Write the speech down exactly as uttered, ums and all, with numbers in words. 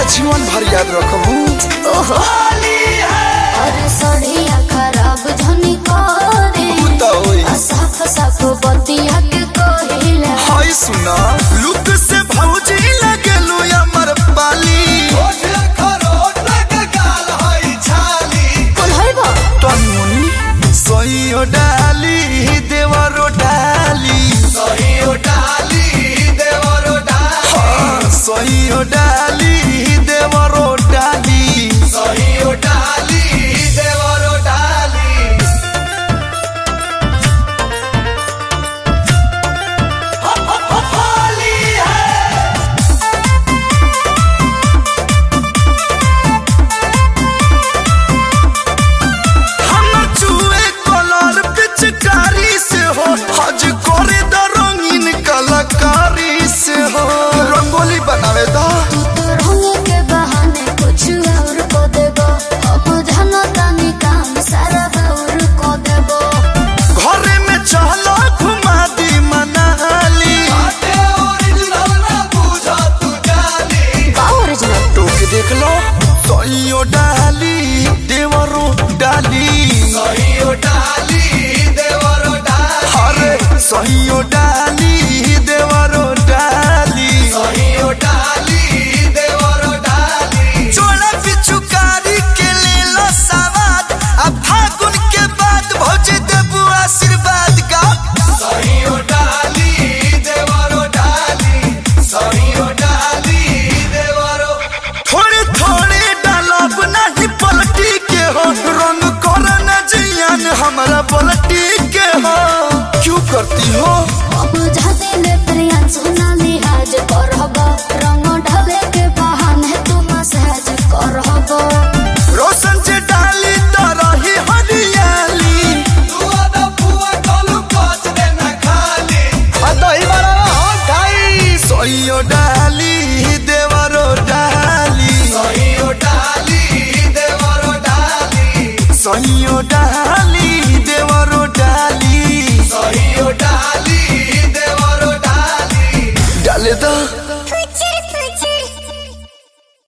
जीवन भर याद रखबू। ओहो अरे सड़िया खराब धनी करे साफ साफ बतिया के कहिला। हाय सुना लुक से भौजी लगेलू अमर पाली कौन है बा तनुनी सहियो डाली देवरो डाली सहियो डाली देवरो डाली सहियो डाली देवरो डाली सहियो डाली देवरो डाली। होली है हम चुए कलर पिचकारी से हो हज करे द रंगीन कलाकारी से हो रंगोली बनावे दा तू तो रंग के बहाने कुछ और को देबो अब जनता ने काम सारा और को देबो। घरे में चलो घुमा दी मनाली ओरिजिनल ना बुझा तू जानी का ओरिजिनल टोक देख लो सहियो डाली देवरो डाली सहियो डाली देवरो डाली अरे सहियो डाली देवरो डाली सहियो डाली देवरो डाली चोला पिचुकारी के ले लो सवाद अब फागुन के बाद भौजी देबू आशीर्वाद का सहियो डाली देवरो डाली सहियो डाली देवरो थोड़े थोड़े डालब नहीं पलटी के हो रंग कर न जियान हमारा पलटी के हो क्यों करती हो अब जाते ले प्रिया सुना